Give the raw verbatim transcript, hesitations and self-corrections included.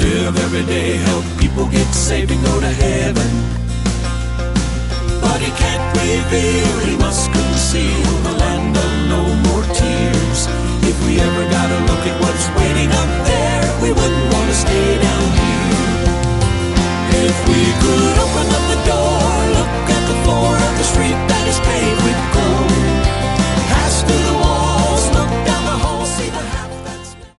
live every day, help people get saved and go to heaven. But he can't reveal, he must conceal the land of no more tears. If we ever gotta look at what's